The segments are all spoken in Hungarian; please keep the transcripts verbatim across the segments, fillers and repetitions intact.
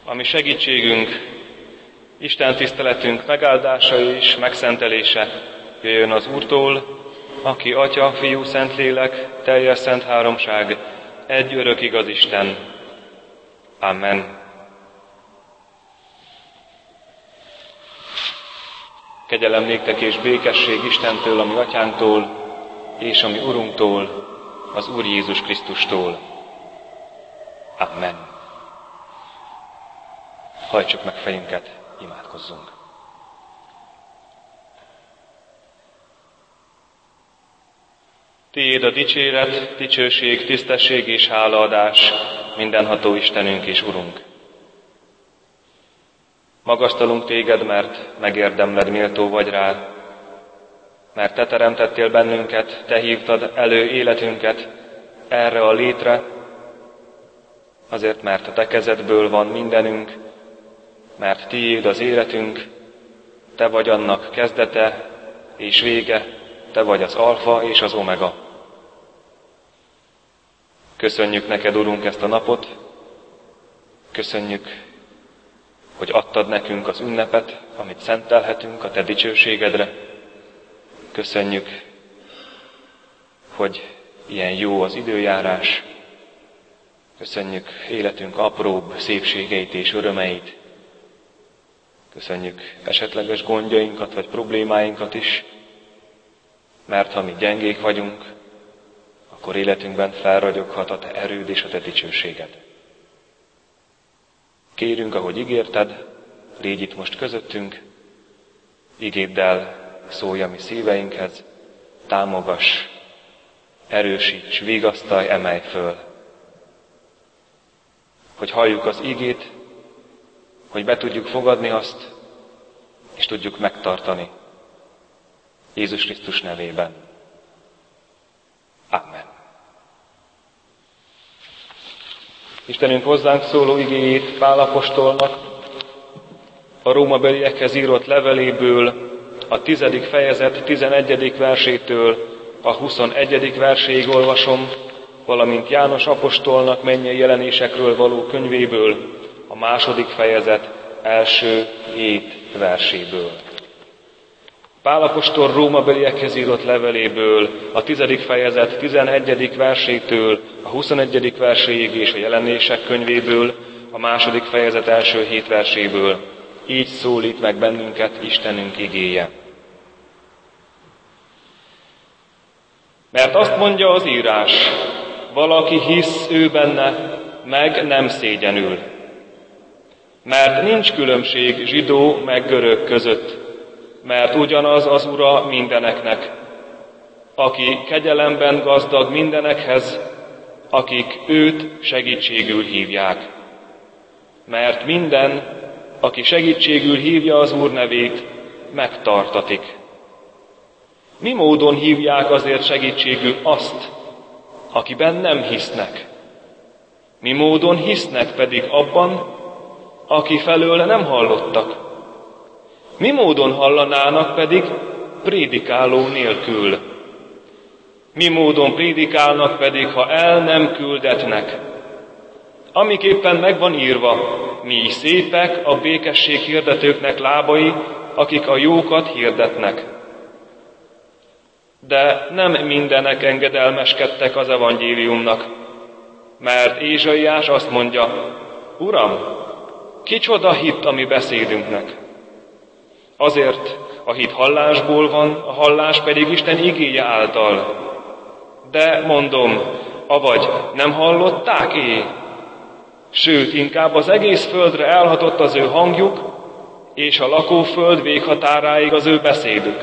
ami segítségünk, Isten tiszteletünk megáldása és megszentelése jöjjön az Úrtól, aki Atya, Fiú, Szentlélek, teljes szent háromság, egy örök igaz Isten. Amen. Kegyelem néktek és békesség Istentől, a mi Atyánktól, és a mi Urunktól, az Úr Jézus Krisztustól. Amen. Hajtsuk meg fejünket, imádkozzunk. Tiéd a dicséret, dicsőség, tisztesség és hálaadás, mindenható Istenünk és Urunk. Magasztalunk téged, mert megérdemled, méltó vagy rá, mert te teremtettél bennünket, te hívtad elő életünket erre a létre, azért, mert a te kezedből van mindenünk, mert tiéd az életünk, te vagy annak kezdete és vége, te vagy az alfa és az omega. Köszönjük neked, Urunk, ezt a napot, köszönjük, hogy adtad nekünk az ünnepet, amit szentelhetünk a te dicsőségedre. Köszönjük, hogy ilyen jó az időjárás. Köszönjük életünk apróbb szépségeit és örömeit. Köszönjük esetleges gondjainkat vagy problémáinkat is, mert ha mi gyengék vagyunk, akkor életünkben felragyoghat a te erőd és a te dicsőséged. Kérünk, ahogy ígérted, légy itt most közöttünk, igéddel szólj a mi szíveinkhez, támogass, erősíts, vigasztalj, emelj föl. Hogy halljuk az ígét, hogy be tudjuk fogadni azt, és tudjuk megtartani. Jézus Krisztus nevében. Amen. Istenünk hozzánk szóló igéjét Pál apostolnak a rómabeliekhez írott leveléből a tizedik fejezet tizenegyedik versétől a huszonegyedik verséig olvasom, valamint János apostolnak mennyei jelenésekről való könyvéből a második fejezet első hét verséből. Pál apostol rómabeliekhez írott leveléből a tizedik fejezet tizenegyedik versétől a huszonegyedik verséig és a jelenések könyvéből a második fejezet első hét verséből. Így szólít meg bennünket Istenünk igéje. Mert azt mondja az írás, valaki hisz ő benne, meg nem szégyenül. Mert nincs különbség zsidó meg görög között, mert ugyanaz az Ura mindeneknek, aki kegyelemben gazdag mindenekhez, akik őt segítségül hívják. Mert minden, aki segítségül hívja az Úr nevét, megtartatik. Mi módon hívják azért segítségül azt, akiben nem hisznek? Mi módon hisznek pedig abban, aki felől nem hallottak? Mi módon hallanának pedig prédikáló nélkül? Mi módon prédikálnak pedig, ha el nem küldetnek? Amiképpen megvan írva, mi szépek a békesség hirdetőknek lábai, akik a jókat hirdetnek. De nem mindenek engedelmeskedtek az evangéliumnak, mert Ézsaiás azt mondja, Uram, kicsoda hitt a mi beszédünknek? Azért a hit hallásból van, a hallás pedig Isten igéje által. De mondom, avagy nem hallották-é? Sőt, inkább az egész földre elhatott az ő hangjuk, és a lakóföld véghatáráig az ő beszédük.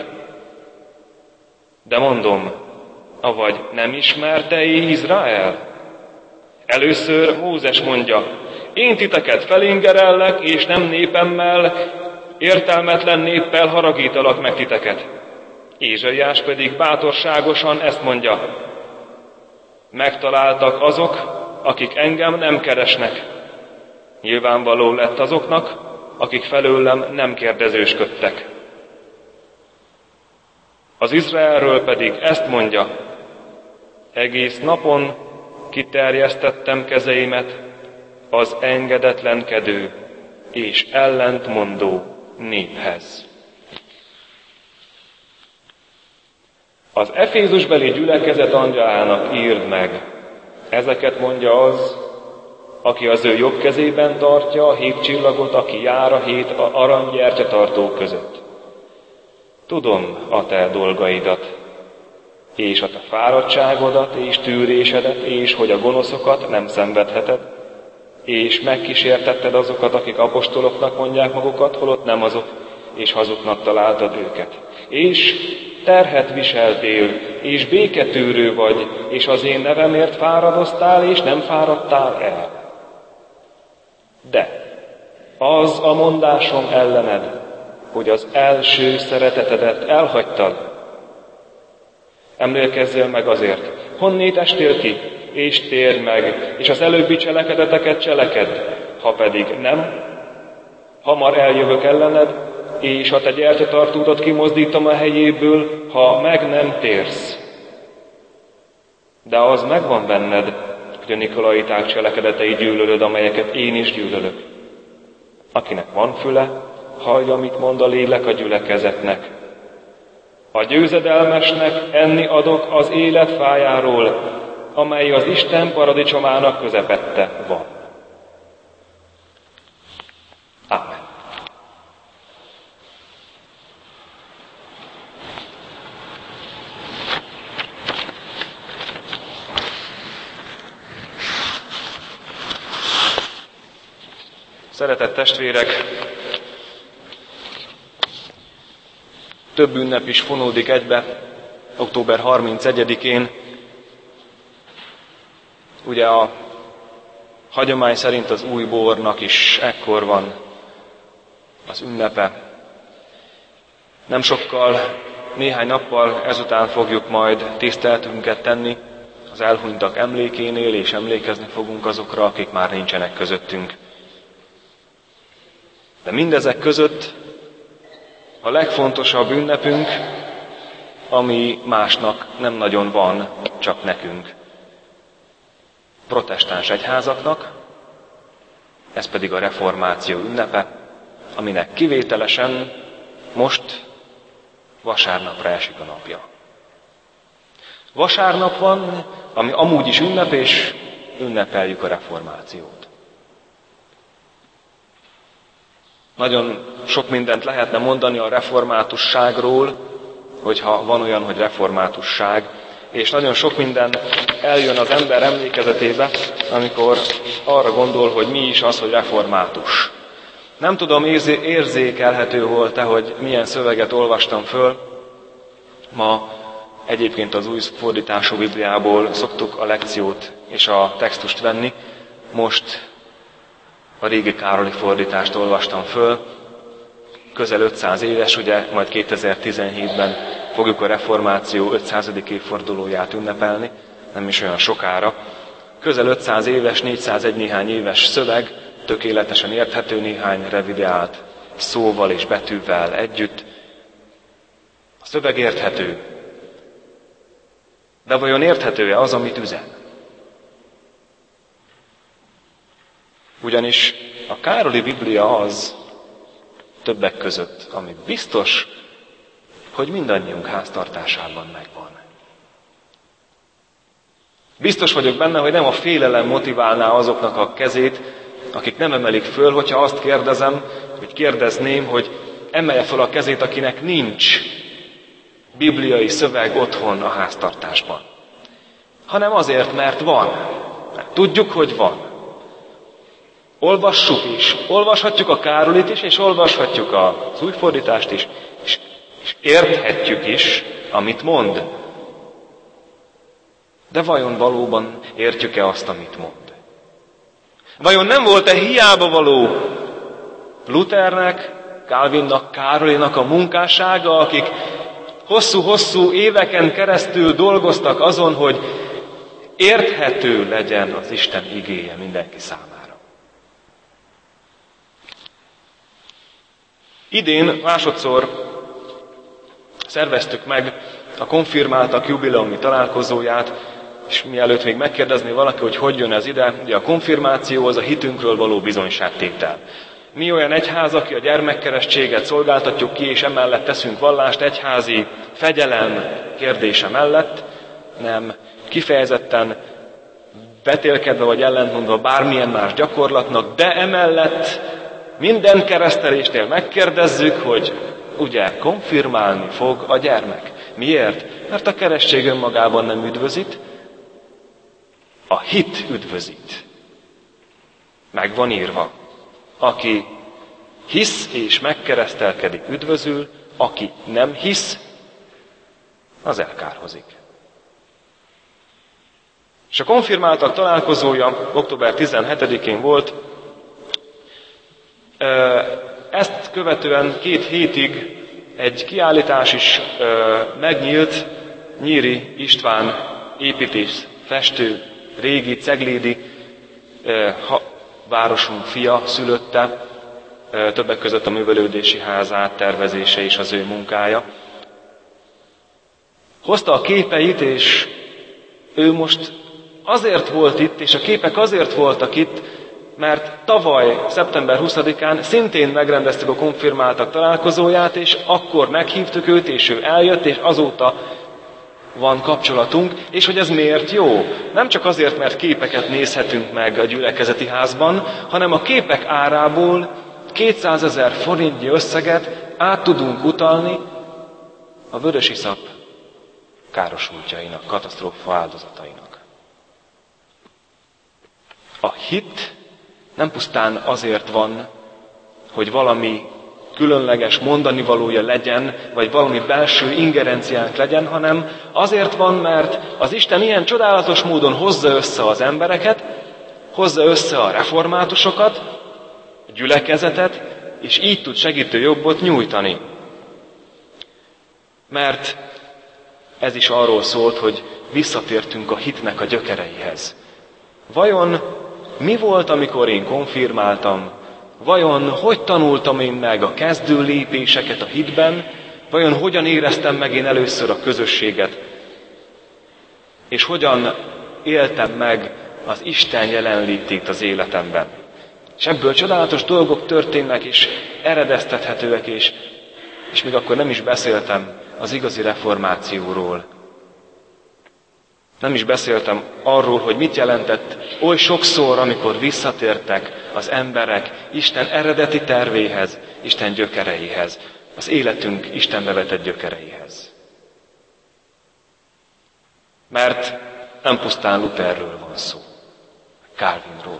De mondom, avagy nem ismerte-é Izrael? Először Mózes mondja, én titeket felingerellek, és nem népemmel, értelmetlen néppel haragítalak meg titeket. Ézsaiás pedig bátorságosan ezt mondja, megtaláltak azok, akik engem nem keresnek. Nyilvánvaló lett azoknak, akik felőlem nem kérdezősködtek. Az Izraelről pedig ezt mondja, egész napon kiterjesztettem kezeimet az engedetlenkedő és ellentmondó néphez. Az Efézusbeli gyülekezet angyalának írd meg, ezeket mondja az, aki az ő jobb kezében tartja a hét csillagot, aki jár a hét aranygyertyatartó között. Tudom a te dolgaidat, és a te fáradtságodat, és tűrésedet, és hogy a gonoszokat nem szenvedheted, és megkísértetted azokat, akik apostoloknak mondják magukat, holott nem azok, és hazugnak találtad őket. És terhet viseltél, és béketűrő vagy, és az én nevemért fáradoztál, és nem fáradtál el. De az a mondásom ellened, hogy az első szeretetedet elhagytad. Emlékezzél meg azért, honnét estél ki, és térd meg, és az előbbi cselekedeteket cselekedd, ha pedig nem, hamar eljövök ellened, és a te gyertyatartódat kimozdítom a helyéből, ha meg nem térsz. De az megvan benned, hogy a nikolaiták cselekedetei gyűlölöd, amelyeket én is gyűlölök. Akinek van füle, hallja, amit mond a lélek a gyülekezetnek. A győzedelmesnek enni adok az élet fájáról, amely az Isten paradicsomának közepette van. Ámen. Szeretett testvérek, több ünnep is fonódik egybe, október harmincegyedikén. Ugye a hagyomány szerint az új bornak is ekkor van az ünnepe. Nem sokkal, néhány nappal ezután fogjuk majd tiszteletünket tenni az elhunytak emlékénél, és emlékezni fogunk azokra, akik már nincsenek közöttünk. De mindezek között a legfontosabb ünnepünk, ami másnak nem nagyon van, csak nekünk. Protestáns egyházaknak, ez pedig a reformáció ünnepe, aminek kivételesen most vasárnapra esik a napja. Vasárnap van, ami amúgy is ünnep, és ünnepeljük a reformációt. Nagyon sok mindent lehetne mondani a reformátusságról, hogyha van olyan, hogy reformátusság, és nagyon sok minden eljön az ember emlékezetébe, amikor arra gondol, hogy mi is az, hogy református. Nem tudom, érzékelhető volt-e, hogy milyen szöveget olvastam föl. Ma egyébként az új fordítású Bibliából szoktuk a lekciót és a textust venni. Most a régi Károli fordítást olvastam föl. Közel ötszáz éves, ugye majd kétezer-tizenhétben fogjuk a reformáció ötszázadik évfordulóját ünnepelni, nem is olyan sokára. Közel ötszáz éves, négyszázegy néhány éves szöveg, tökéletesen érthető, néhány revideált szóval és betűvel együtt. A szöveg érthető. De vajon érthető-e az, amit üzen? Ugyanis a Károli Biblia az, többek között, ami biztos, hogy mindannyiunk háztartásában megvan. Biztos vagyok benne, hogy nem a félelem motiválná azoknak a kezét, akik nem emelik föl, hogyha azt kérdezem, vagy kérdezném, hogy emelje föl a kezét, akinek nincs bibliai szöveg otthon a háztartásban. Hanem azért, mert van. Mert tudjuk, hogy van. Olvassuk is. Olvashatjuk a Károlit is, és olvashatjuk az újfordítást is, és, és érthetjük is, amit mond. De vajon valóban értjük-e azt, amit mond? Vajon nem volt-e hiába való Luthernek, Calvinnak, Károlinak a munkássága, akik hosszú-hosszú éveken keresztül dolgoztak azon, hogy érthető legyen az Isten igéje mindenki számára. Idén másodszor szerveztük meg a konfirmáltak jubileumi találkozóját, és mielőtt még megkérdezné valaki, hogy hogy jön ez ide, ugye a konfirmáció az a hitünkről való bizonyságtétel. Mi olyan egyház, aki a gyermekkeresztséget szolgáltatjuk ki, és emellett teszünk vallást egyházi fegyelem kérdése mellett, nem, kifejezetten vetélkedve vagy ellentmondva bármilyen más gyakorlatnak, de emellett minden keresztelésnél megkérdezzük, hogy ugye konfirmálni fog a gyermek. Miért? Mert a keresztség önmagában nem üdvözít, a hit üdvözít. Meg van írva. Aki hisz és megkeresztelkedik, üdvözül, aki nem hisz, az elkárhozik. És a konfirmáltak találkozója október tizenhetedikén volt. Ezt követően két hétig egy kiállítás is megnyílt. Nyíri István építész, festő, régi ceglédi városunk fia szülötte, többek között a művelődési ház áttervezése is az ő munkája. Hozta a képeit, és ő most azért volt itt, és a képek azért voltak itt, mert tavaly, szeptember huszadikán szintén megrendeztük a konfirmáltak találkozóját, és akkor meghívtuk őt, és ő eljött, és azóta van kapcsolatunk, és hogy ez miért jó? Nem csak azért, mert képeket nézhetünk meg a gyülekezeti házban, hanem a képek árából kétszázezer forintnyi összeget át tudunk utalni a vörösiszap károsultjainak, katasztrófa áldozatainak. A hit nem pusztán azért van, hogy valami különleges mondani valója legyen, vagy valami belső ingerenciánk legyen, hanem azért van, mert az Isten ilyen csodálatos módon hozza össze az embereket, hozza össze a reformátusokat, a gyülekezetet, és így tud segítő jobbot nyújtani. Mert ez is arról szólt, hogy visszatértünk a hitnek a gyökereihez. Vajon mi volt, amikor én konfirmáltam? Vajon hogy tanultam én meg a kezdő lépéseket a hitben? Vajon hogyan éreztem meg én először a közösséget? És hogyan éltem meg az Isten jelenlétét az életemben? És ebből csodálatos dolgok történnek, és eredeztethetőek, és, és még akkor nem is beszéltem az igazi reformációról. Nem is beszéltem arról, hogy mit jelentett oly sokszor, amikor visszatértek az emberek Isten eredeti tervéhez, Isten gyökereihez, az életünk Istenbe vetett gyökereihez. Mert nem pusztán Lutherről van szó, Calvinról.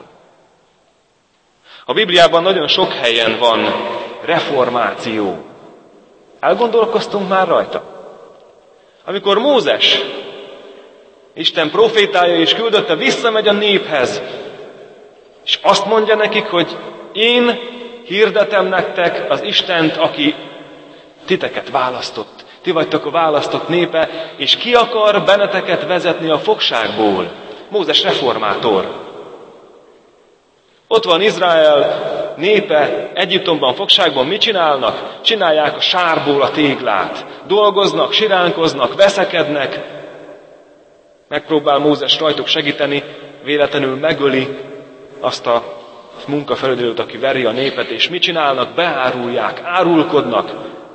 A Bibliában nagyon sok helyen van reformáció. Elgondolkoztunk már rajta? Amikor Mózes, Isten profétája és küldötte, visszamegy a néphez, és azt mondja nekik, hogy én hirdetem nektek az Istent, aki titeket választott. Ti vagytok a választott népe, és ki akar benneteket vezetni a fogságból? Mózes reformátor. Ott van Izrael népe Egyiptomban, fogságban, mit csinálnak? Csinálják a sárból a téglát. Dolgoznak, siránkoznak, veszekednek. Megpróbál Mózes rajtuk segíteni, véletlenül megöli azt a munkafelügyelőt, aki veri a népet, és mit csinálnak? Beárulják, árulkodnak.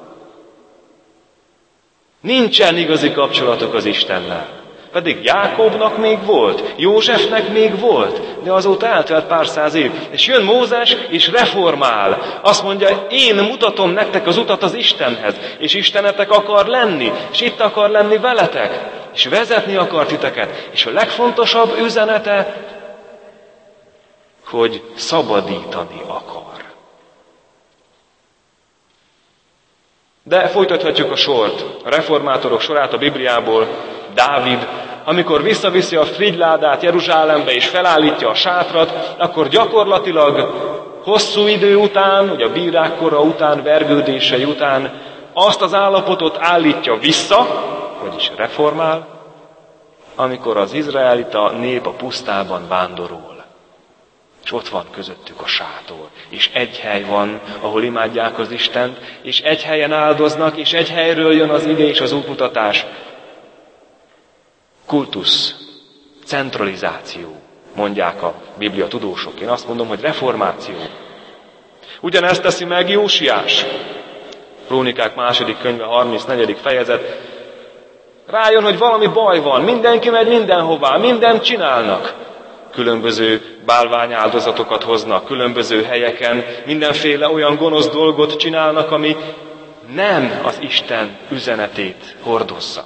Nincsen igazi kapcsolatok az Istennel. Pedig Jákobnak még volt, Józsefnek még volt, de azóta eltelt pár száz év. És jön Mózes, és reformál. Azt mondja, én mutatom nektek az utat az Istenhez, és Istenetek akar lenni, és itt akar lenni veletek, és vezetni akar titeket. És a legfontosabb üzenete, hogy szabadítani akar. De folytathatjuk a sort, a reformátorok sorát a Bibliából. Dávid, amikor visszaviszi a frigyládát Jeruzsálembe és felállítja a sátrat, akkor gyakorlatilag hosszú idő után, ugye a bírák kora után, vergődései után azt az állapotot állítja vissza, vagyis reformál, amikor az izraelita nép a pusztában vándorol. És ott van közöttük a sátor. És egy hely van, ahol imádják az Istent, és egy helyen áldoznak, és egy helyről jön az ige és az útmutatás. Kultusz, centralizáció, mondják a Biblia tudósok. Én azt mondom, hogy reformáció. Ugyanezt teszi meg Jósiás. Krónikák második könyve, harmincnegyedik fejezet. Rájön, hogy valami baj van, mindenki megy mindenhová, mindent csinálnak. Különböző bálványáldozatokat hoznak, különböző helyeken, mindenféle olyan gonosz dolgot csinálnak, ami nem az Isten üzenetét hordozza.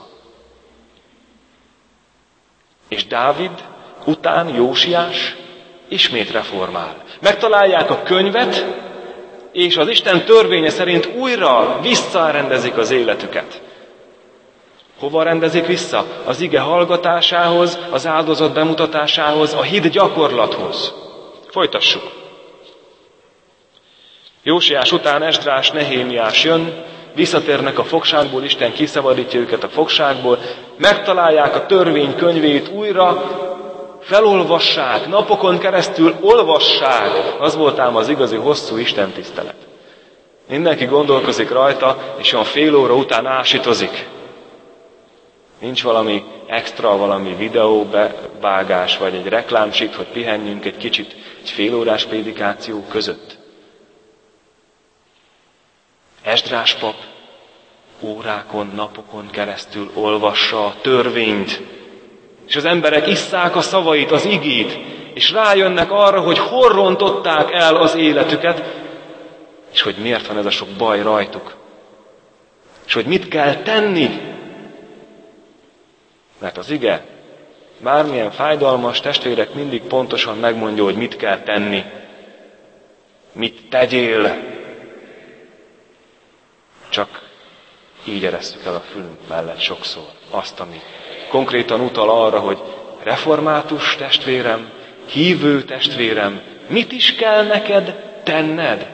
És Dávid után Jósiás ismét reformál. Megtalálják a könyvet, és az Isten törvénye szerint újra visszarendezik az életüket. Hova rendezik vissza? Az ige hallgatásához, az áldozat bemutatásához, a hit gyakorlathoz. Folytassuk. Jósiás után Esdrás, Nehémiás jön, visszatérnek a fogságból, Isten kiszabadítja őket a fogságból, megtalálják a törvény könyvét újra, felolvassák, napokon keresztül olvassák. Az volt ám az igazi hosszú istentisztelet. Mindenki gondolkozik rajta, és olyan fél óra után ásítozik. Nincs valami extra, valami videóvágás, vagy egy reklámsít, hogy pihenjünk egy kicsit egy félórás prédikáció között. Esdrás pap órákon, napokon keresztül olvassa a törvényt, és az emberek isszák a szavait, az igét, és rájönnek arra, hogy hol rontották el az életüket, és hogy miért van ez a sok baj rajtuk. És hogy mit kell tenni. Mert az ige, bármilyen fájdalmas, testvérek, mindig pontosan megmondja, hogy mit kell tenni. Mit tegyél. Csak így eresszük el a fülünk mellett sokszor azt, ami konkrétan utal arra, hogy református testvérem, hívő testvérem, mit is kell neked tenned?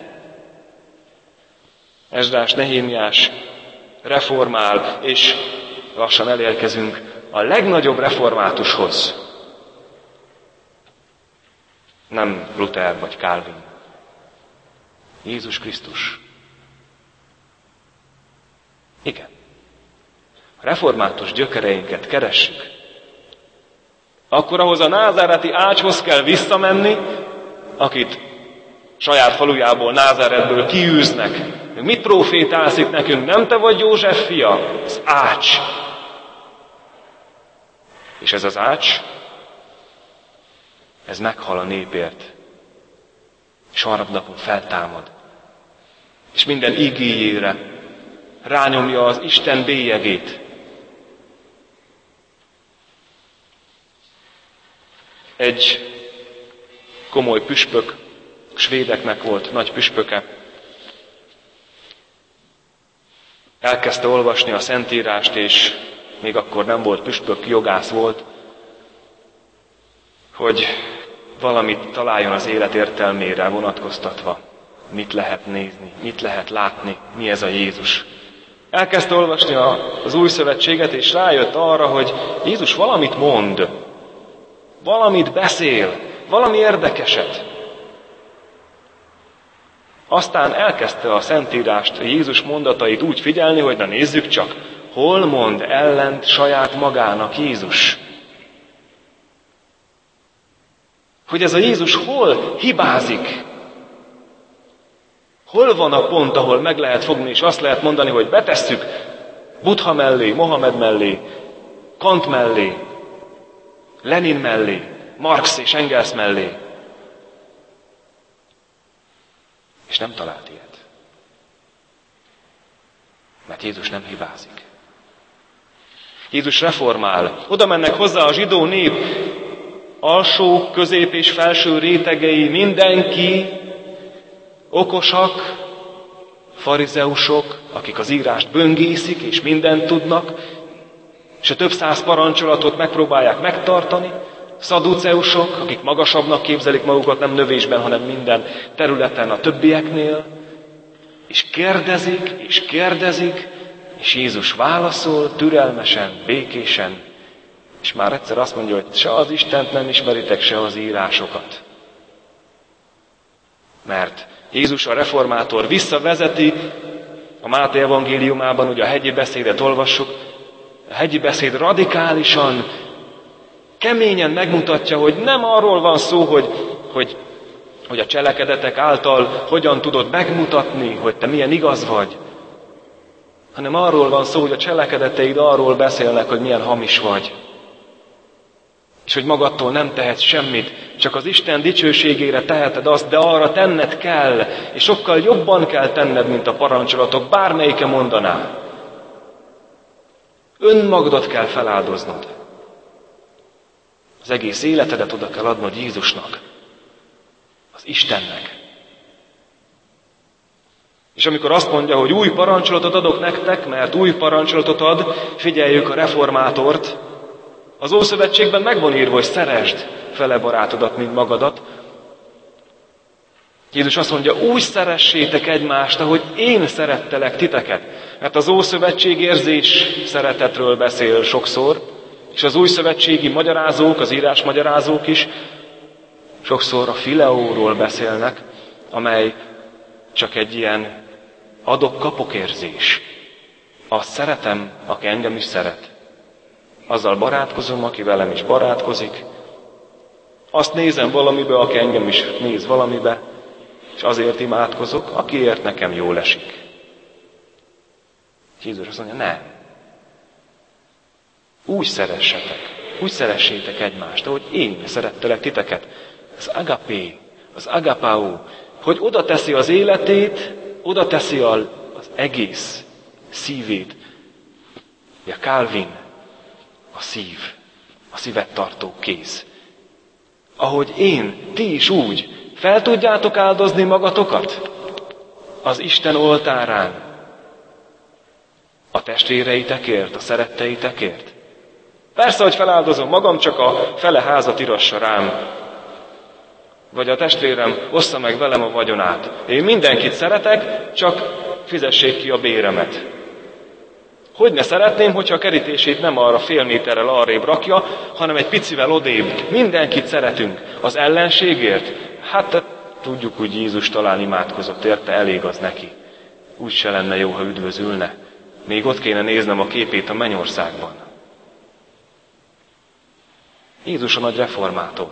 Esdrás, Nehémiás reformál, és lassan elérkezünk a legnagyobb reformátushoz. Nem Luther vagy Calvin. Jézus Krisztus. Igen. A református gyökereinket keressük, akkor ahhoz a názáreti ácshoz kell visszamenni, akit saját falujából, Názáretből kiűznek. Mit profétálsz itt nekünk? Nem te vagy József fia? Az ács. És ez az ács, ez meghal a népért. És harmadnapon feltámad. És minden igéjére rányomja az Isten bélyegét. Egy komoly püspök, svédeknek volt nagy püspöke, elkezdte olvasni a Szentírást, és még akkor nem volt püspök, jogász volt, hogy valamit találjon az élet értelmére vonatkoztatva. Mit lehet nézni, mit lehet látni, mi ez a Jézus. Elkezdte olvasni az Új Szövetséget, és rájött arra, hogy Jézus valamit mond, valamit beszél, valami érdekeset. Aztán elkezdte a Szentírást, a Jézus mondatait úgy figyelni, hogy na nézzük csak, hol mond ellent saját magának Jézus. Hogy ez a Jézus hol hibázik. Hol van a pont, ahol meg lehet fogni, és azt lehet mondani, hogy betesszük Buddha mellé, Mohamed mellé, Kant mellé, Lenin mellé, Marx és Engels mellé. És nem talált ilyet. Mert Jézus nem hibázik. Jézus reformál. Oda mennek hozzá a zsidó nép, alsó, közép és felső rétegei, mindenki, okosak, farizeusok, akik az írást böngészik és mindent tudnak, és a több száz parancsolatot megpróbálják megtartani, szaduceusok, akik magasabbnak képzelik magukat, nem növésben, hanem minden területen a többieknél, és kérdezik, és kérdezik, és Jézus válaszol türelmesen, békésen, és már egyszer azt mondja, hogy se az Istent nem ismeritek, se az írásokat. Mert Jézus a reformátor visszavezeti, a Máté evangéliumában ugye a hegyi beszédet olvassuk, a hegyi beszéd radikálisan, keményen megmutatja, hogy nem arról van szó, hogy, hogy hogy a cselekedetek által hogyan tudod megmutatni, hogy te milyen igaz vagy, hanem arról van szó, hogy a cselekedeteid arról beszélnek, hogy milyen hamis vagy. És hogy magadtól nem tehetsz semmit, csak az Isten dicsőségére teheted azt, de arra tenned kell, és sokkal jobban kell tenned, mint a parancsolatok, bármelyike mondaná. Önmagadat kell feláldoznod. Az egész életedet oda kell adnod Jézusnak, az Istennek. És amikor azt mondja, hogy új parancsolatot adok nektek, mert új parancsolatot ad, figyeljük a reformátort, az Ószövetségben meg van írva, hogy szeresd fele barátodat, mint magadat. Jézus azt mondja, úgy szeressétek egymást, ahogy én szerettelek titeket. Mert az Ószövetség érzés szeretetről beszél sokszor, és az újszövetségi magyarázók, az írás magyarázók is sokszor a fileóról beszélnek, amely csak egy ilyen adok-kapok érzés. Azt szeretem, aki engem is szeret. Azzal barátkozom, aki velem is barátkozik. Azt nézem valamibe, aki engem is néz valamibe, és azért imádkozok, akiért nekem jól esik. Jézus azt mondja, ne. Úgy szeressetek, úgy szeressétek egymást, ahogy én szerettelek titeket. Az agapé, az agapáú, hogy oda teszi az életét, oda teszi az egész szívét. A Calvin, a szív, a szívet tartó kéz. Ahogy én, ti is úgy, fel tudjátok áldozni magatokat az Isten oltárán, a testvéreitekért, a szeretteitekért. Persze, hogy feláldozom magam, csak a fele házat irassa rám. Vagy a testvérem ossza meg velem a vagyonát. Én mindenkit szeretek, csak fizessék ki a béremet. Hogy ne szeretném, hogyha a kerítését nem arra fél méterrel arrébb rakja, hanem egy picivel odébb. Mindenkit szeretünk. Az ellenségért? Hát tudjuk, hogy Jézus talán imádkozott érte, elég az neki. Úgy se lenne jó, ha üdvözülne. Még ott kéne néznem a képét a mennyországban. Jézus a nagy reformátor.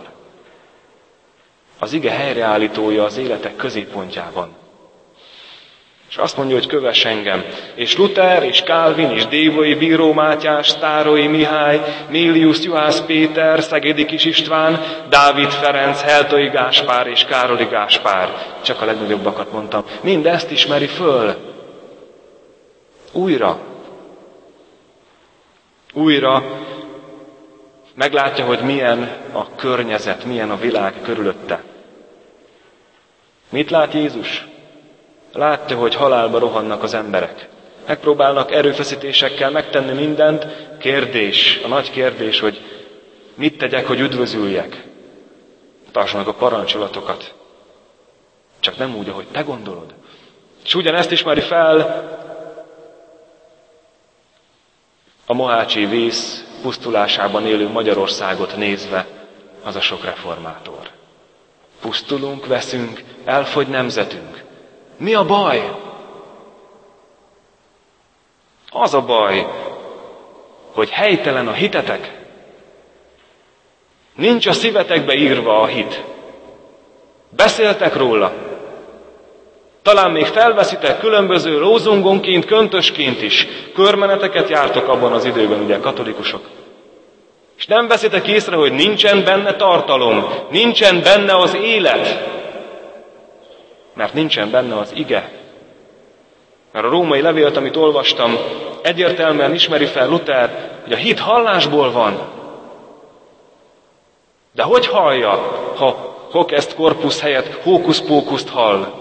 Az ige helyreállítója az életek középpontjában. És azt mondja, hogy kövess engem. És Luther, és Calvin, és Dévai Bíró Mátyás, Sztároly Mihály, Mélius Juhász Péter, Szegedi Kis István, Dávid Ferenc, Heltai Gáspár és Károli Gáspár. Csak a legnagyobbakat mondtam. Mindezt ismeri föl. Újra. Újra meglátja, hogy milyen a környezet, milyen a világ körülötte. Mit lát Jézus? Látja, hogy halálba rohannak az emberek. Megpróbálnak erőfeszítésekkel megtenni mindent. Kérdés, a nagy kérdés, hogy mit tegyek, hogy üdvözüljek. Tartsd meg a parancsolatokat. Csak nem úgy, ahogy te gondolod. És ugyanezt ismeri fel a mohácsi vész pusztulásában élő Magyarországot nézve az a sok reformátor. Pusztulunk, veszünk, elfogy nemzetünk. Mi a baj? Az a baj, hogy helytelen a hitetek. Nincs a szívetekbe írva a hit. Beszéltek róla. Talán még felveszitek különböző lózungonként, köntösként is. Körmeneteket jártok abban az időben, ugye, katolikusok. És nem veszitek észre, hogy nincsen benne tartalom, nincsen benne az élet. Mert nincsen benne az ige. Mert a római levélt, amit olvastam, egyértelműen ismeri fel Luther, hogy a hit hallásból van. De hogy hallja, ha hoc est corpus helyett hókusz-pókuszt hall?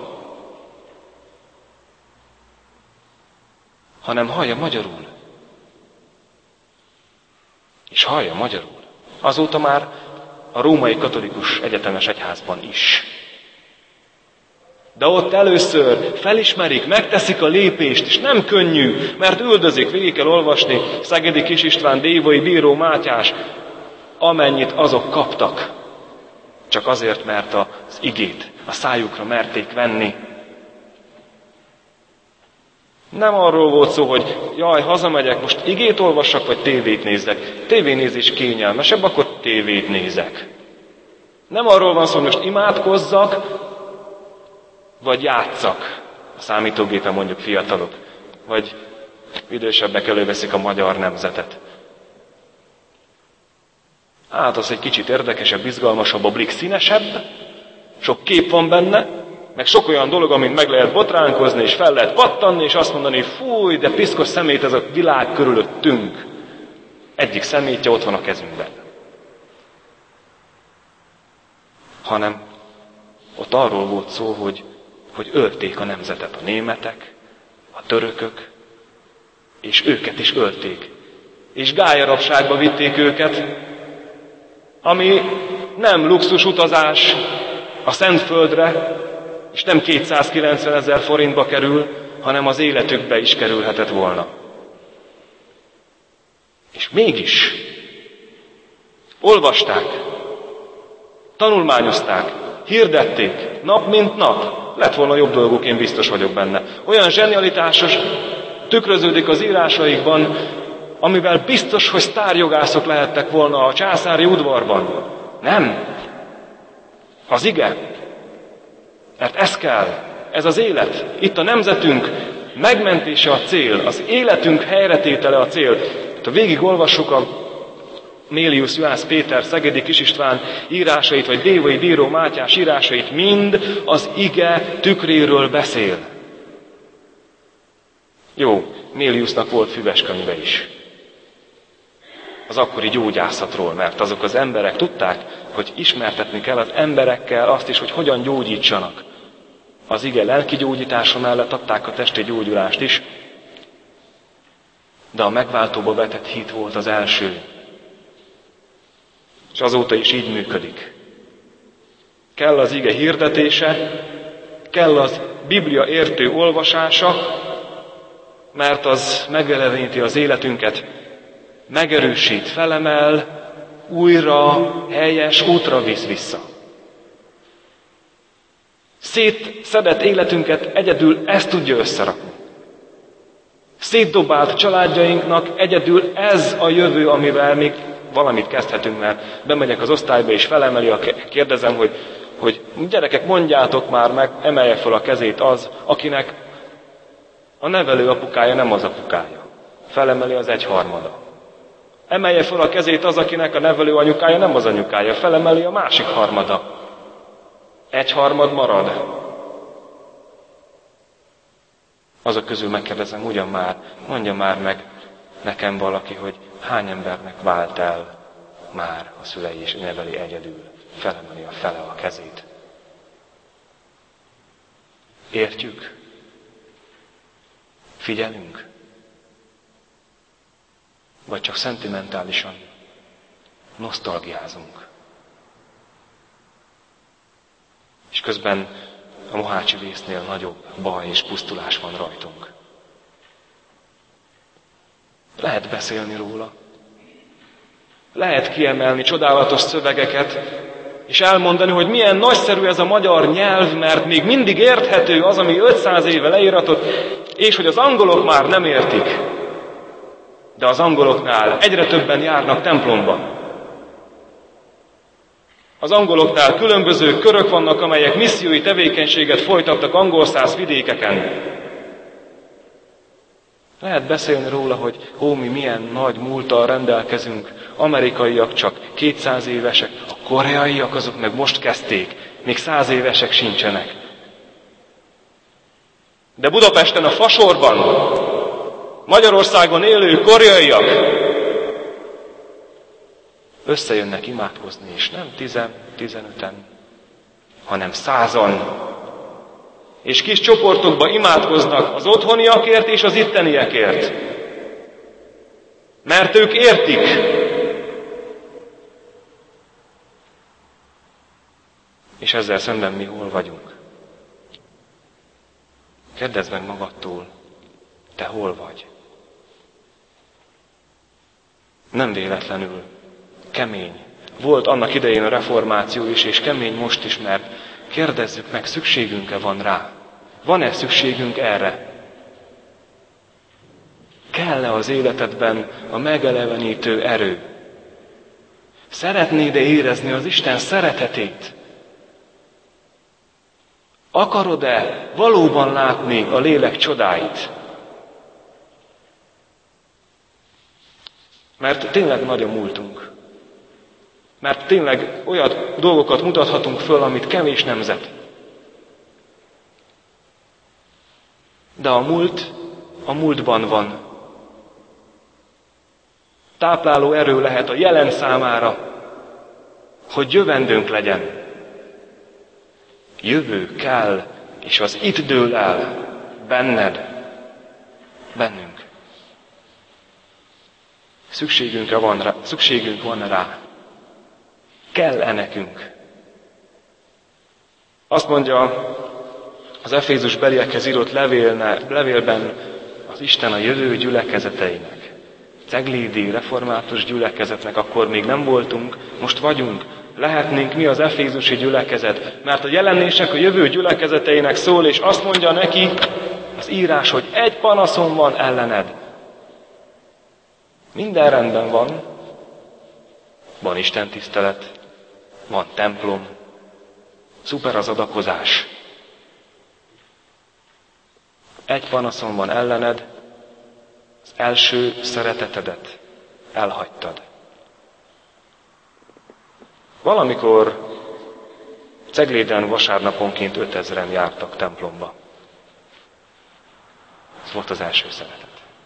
Hanem hallja magyarul. És hallja magyarul. Azóta már a római katolikus egyetemes egyházban is. De ott először felismerik, megteszik a lépést, és nem könnyű, mert üldözik, végig kell olvasni Szegedi Kis István, Dévai Bíró Mátyás, amennyit azok kaptak. Csak azért, mert az igét a szájukra merték venni. Nem arról volt szó, hogy jaj, hazamegyek, most igét olvassak, vagy tévét nézzek. Tévénézés kényelmesebb, akkor tévét nézek. Nem arról van szó, hogy most imádkozzak, vagy játszak, a számítógépen mondjuk fiatalok, vagy idősebbek előveszik a magyar nemzetet. Hát az egy kicsit érdekesebb, izgalmasabb, a blik színesebb, sok kép van benne, meg sok olyan dolog, amit meg lehet botránkozni, és fel lehet pattanni, és azt mondani, fúj, de piszkos szemét ez a világ körülöttünk. Egyik szemétje ott van a kezünkben. Hanem ott arról volt szó, hogy, hogy ölték a nemzetet a németek, a törökök, és őket is ölték. És gályarabságba vitték őket, ami nem luxus utazás a Szentföldre, és nem kétszázkilencven ezer forintba kerül, hanem az életükbe is kerülhetett volna. És mégis olvasták, tanulmányozták, hirdették, nap mint nap. Lett volna jobb dolguk, én biztos vagyok benne. Olyan zsenialitásos tükröződik az írásaikban, amivel biztos, hogy sztárjogászok lehettek volna a császári udvarban. Nem. Az ige. Mert ez kell. Ez az élet. Itt a nemzetünk megmentése a cél. Az életünk helyretétele a cél. Ha végig olvassuk a Mélius Juhász Péter, Szegedi Kis István írásait, vagy Dévai Bíró Mátyás írásait, mind az ige tükréről beszél. Jó, Méliusnak volt füveskönyve is. Az akkori gyógyászatról, mert azok az emberek tudták, hogy ismertetni kell az emberekkel azt is, hogy hogyan gyógyítsanak. Az ige lelki gyógyítása mellett adták a testi gyógyulást is, de a megváltóba vetett hit volt az első. És azóta is így működik. Kell az ige hirdetése, kell az Biblia értő olvasása, mert az megeleveníti az életünket, megerősít, felemel, újra helyes útra visz vissza. Szétszedett életünket egyedül ezt tudja összerakni. Szétdobált családjainknak egyedül ez a jövő, amivel még valamit kezdhetünk, mert bemegyek az osztályba és felemeli, a kérdezem, hogy, hogy gyerekek, mondjátok már meg, emelje fel a kezét az, akinek a nevelő apukája nem az apukája. Felemeli az egyharmada. Emelje fel a kezét az, akinek a nevelő anyukája nem az anyukája. Felemeli a másik harmada. Egyharmad marad. Azok közül megkérdezem, ugyan már, mondja már meg nekem valaki, hogy hány embernek vált el már a szülei és neveli egyedül. Felemeli a fele a kezét. Értjük? Figyelünk? Vagy csak szentimentálisan nosztalgiázunk? És közben a Mohácsi vésznél nagyobb baj és pusztulás van rajtunk. Lehet beszélni róla. Lehet kiemelni csodálatos szövegeket, és elmondani, hogy milyen nagyszerű ez a magyar nyelv, mert még mindig érthető az, ami ötszáz éve leíratott, és hogy az angolok már nem értik. De az angoloknál egyre többen járnak templomban. Az angoloknál különböző körök vannak, amelyek missziói tevékenységet folytattak angolszász vidékeken. Lehet beszélni róla, hogy ó, mi milyen nagy múlttal rendelkezünk, amerikaiak csak kétszáz évesek, a koreaiak azok meg most kezdték, még száz évesek sincsenek. De Budapesten a Fasorban, Magyarországon élő koreaiak összejönnek imádkozni, és nem tizen, tizenöten, hanem százan. És kis csoportokba imádkoznak az otthoniakért és az itteniekért. Mert ők értik. És ezzel szemben mi hol vagyunk? Kérdezd meg magadtól, te hol vagy? Nem véletlenül kemény. Volt annak idején a reformáció is, és kemény most is, mert kérdezzük meg, szükségünk-e van rá? Van-e szükségünk erre? Kell-e az életedben a megelevenítő erő? Szeretnéd-e érezni az Isten szeretetét? Akarod-e valóban látni a lélek csodáit? Mert tényleg nagy a múltunk. Mert tényleg olyan dolgokat mutathatunk föl, amit kevés nemzet. De a múlt a múltban van. Tápláló erő lehet a jelen számára, hogy jövendőnk legyen. Jövő kell, és az itt dől el, benned, bennünk. Szükségünkre van rá, szükségünk van rá. Kell-e nekünk? Azt mondja az Efézus beliekhez írott levélne, levélben az Isten a jövő gyülekezeteinek. Ceglédi református gyülekezetnek akkor még nem voltunk, most vagyunk. Lehetnénk mi az efézusi gyülekezet, mert a jelenések a jövő gyülekezeteinek szól, és azt mondja neki az írás, hogy egy panaszom van ellened. Minden rendben van, van Isten tisztelet, van templom, szuper az adakozás. Egy panaszom van ellened, az első szeretetedet elhagytad. Valamikor Cegléden vasárnaponként ötezren jártak templomba. Ez volt az első szeretet.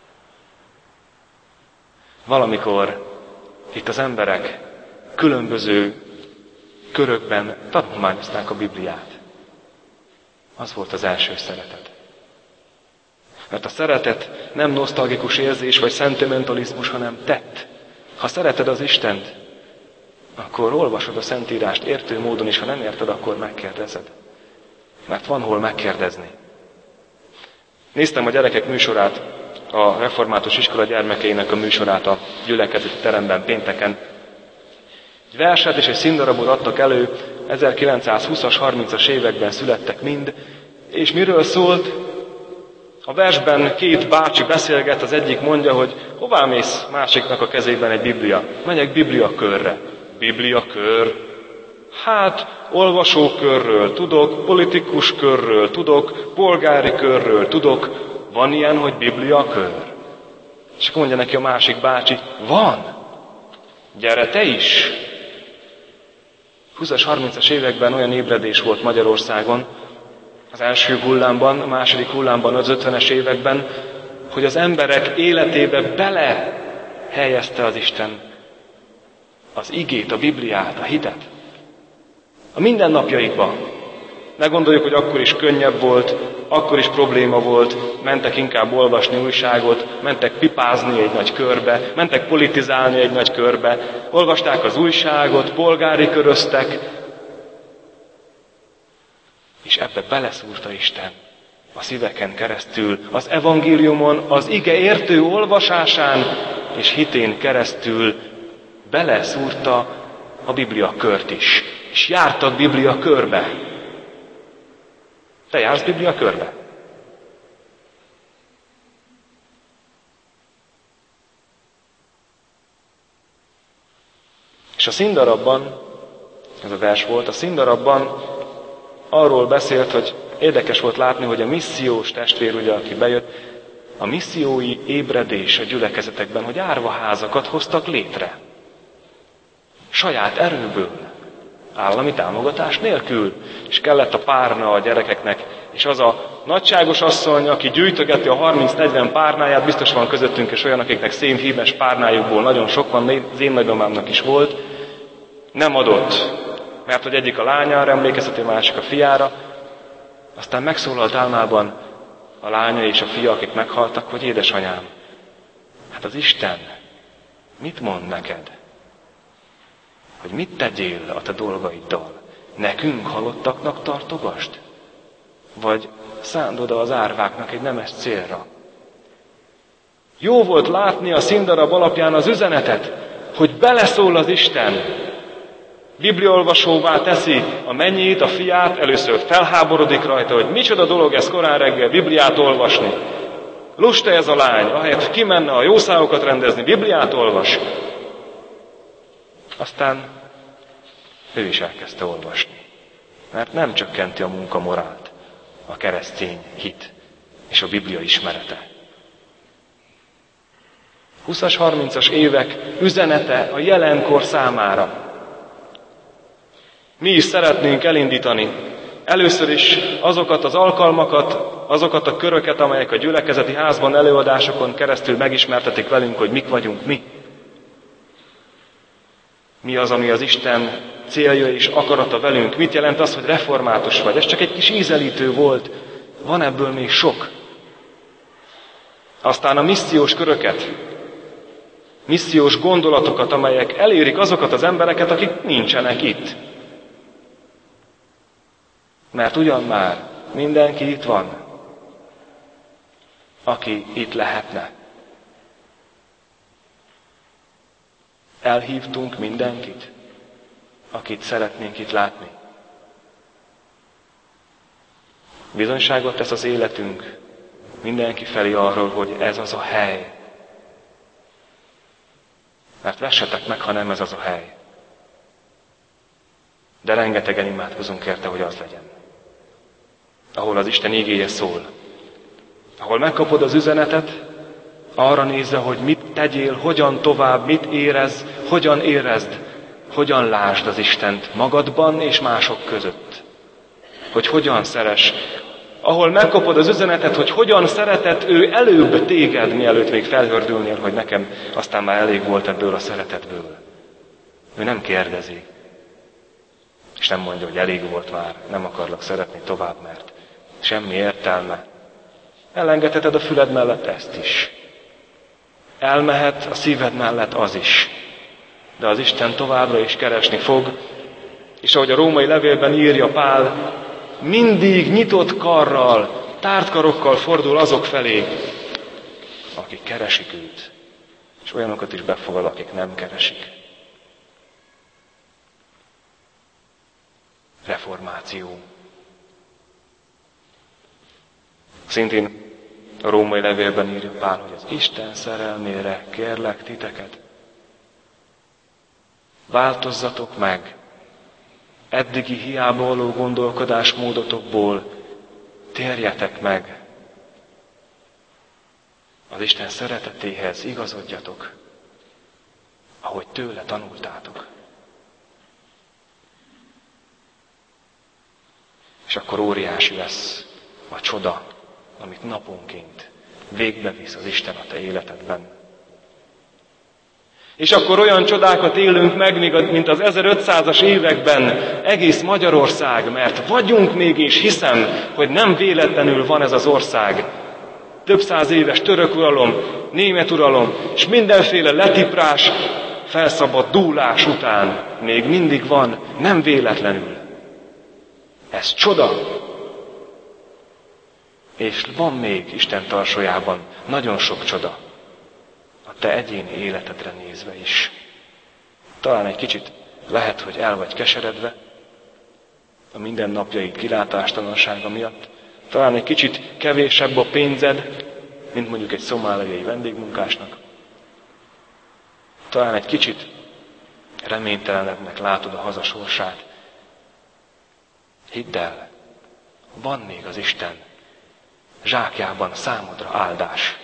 Valamikor itt az emberek különböző körökben tanulmányozták a Bibliát. Az volt az első szeretet. Mert a szeretet nem nosztalgikus érzés vagy szentimentalizmus, hanem tett. Ha szereted az Istent, akkor olvasod a Szentírást értő módon, és ha nem érted, akkor megkérdezed. Mert van hol megkérdezni. Néztem a gyerekek műsorát, a református iskola gyermekeinek a műsorát a gyülekezeti teremben pénteken. Egy verset és egy színdarabot adtak elő, ezerkilencszázhúszas, harmincas években születtek mind, és miről szólt? A versben két bácsi beszélget, az egyik mondja, hogy hová mész, másiknak a kezében egy Biblia. Megyek Biblia körre. Biblia kör? Hát, olvasókörről tudok, politikus körről tudok, polgári körről tudok. Van ilyen, hogy Biblia kör? És akkor mondja neki a másik bácsi, van. Gyere te is. húszas, harmincas években olyan ébredés volt Magyarországon, az első hullámban, a második hullámban, az ötvenes években, hogy az emberek életébe bele helyezte az Isten az igét, a Bibliát, a hitet. A mindennapjaikban. Ne gondoljuk, hogy akkor is könnyebb volt, akkor is probléma volt, mentek inkább olvasni újságot, mentek pipázni egy nagy körbe, mentek politizálni egy nagy körbe, olvasták az újságot, polgári köröztek, és ebbe beleszúrta Isten a szíveken keresztül, az evangéliumon, az ige értő olvasásán és hitén keresztül beleszúrta a Biblia kört is. És jártak Biblia körbe. Te jársz Biblia körbe? És a színdarabban, ez a vers volt, a színdarabban arról beszélt, hogy érdekes volt látni, hogy a missziós testvér, ugye, aki bejött, a missziói ébredés a gyülekezetekben, hogy árvaházakat hoztak létre. Saját erőből, állami támogatás nélkül. És kellett a párna a gyerekeknek, és az a nagyságos asszony, aki gyűjtögeti a harminc-negyven párnáját, biztos van közöttünk és olyan, akiknek szénhímes párnájukból nagyon sok van, az én nagymamámnak is volt, nem adott, mert hogy egyik a lányára emlékeztet, a másik a fiára. Aztán megszólalt álmában a lánya és a fia, akik meghaltak, hogy édesanyám, hát az Isten mit mond neked? Hogy mit tegyél a te dolgaiddal? Nekünk halottaknak tartogasd? Vagy szándod az árváknak egy nemes célra? Jó volt látni a színdarab alapján az üzenetet, hogy beleszól az Isten. Bibliaolvasóvá teszi a mennyét, a fiát, először felháborodik rajta, hogy micsoda dolog ez korán reggel Bibliát olvasni. Lusta ez a lány, ahelyett, hogy kimenne a jószágokat rendezni, Bibliát olvas. Aztán ő is elkezdte olvasni, mert nem csökkenti a munkamorált. a keresztény hit és a Biblia ismerete. húszas, harmincas évek üzenete a jelenkor számára. Mi is szeretnénk elindítani először is azokat az alkalmakat, azokat a köröket, amelyek a gyülekezeti házban előadásokon keresztül megismertetik velünk, hogy mik vagyunk mi. Mi az, ami az Isten célja és akarata velünk? Mit jelent az, hogy református vagy? Ez csak egy kis ízelítő volt, van ebből még sok. Aztán a missziós köröket, missziós gondolatokat, amelyek elérik azokat az embereket, akik nincsenek itt. Mert ugyan már mindenki itt van, aki itt lehetne. Elhívtunk mindenkit, akit szeretnénk itt látni. Bizonyságot tesz az életünk mindenki felé arról, hogy ez az a hely. Mert vessetek meg, ha nem ez az a hely. De rengetegen imádkozunk érte, hogy az legyen. Ahol az Isten igéje szól. Ahol megkapod az üzenetet, arra nézve, hogy mit tegyél, hogyan tovább, mit érez, hogyan érezd, hogyan lásd az Istent magadban és mások között. Hogy hogyan szeress. Ahol megkapod az üzenetet, hogy hogyan szeretett ő előbb téged, mielőtt még felhördülnél, hogy nekem aztán már elég volt ebből a szeretetből. Ő nem kérdezi. És nem mondja, hogy elég volt már, nem akarlak szeretni tovább, mert semmi értelme. Elengedheted a füled mellett ezt is. Elmehet a szíved mellett az is. De az Isten továbbra is keresni fog, és ahogy a római levélben írja Pál, mindig nyitott karral, tárt karokkal fordul azok felé, akik keresik őt, és olyanokat is befogad, akik nem keresik. Reformáció. Szintén a római levélben írja Pál, hogy az Isten szerelmére kérlek titeket. Változzatok meg, eddigi hiába való gondolkodásmódotokból térjetek meg. Az Isten szeretetéhez igazodjatok, ahogy tőle tanultátok. És akkor óriási lesz a csoda, amit naponként végbevisz az Isten a te életedben. És akkor olyan csodákat élünk meg, mint az ezerötszázas években egész Magyarország, mert vagyunk még, és hiszem, hogy nem véletlenül van ez az ország. Több száz éves török uralom, német uralom, és mindenféle letiprás, felszabad dúlás után még mindig van, nem véletlenül. Ez csoda. És van még Isten tarsójában nagyon sok csoda. A te egyéni életedre nézve is. Talán egy kicsit lehet, hogy el vagy keseredve a mindennapjaid kilátástalansága miatt. Talán egy kicsit kevésebb a pénzed, mint mondjuk egy szomáliai vendégmunkásnak. Talán egy kicsit reménytelenebbnek látod a hazasorsát. Hidd el, van még az Isten zsákjában számodra áldás.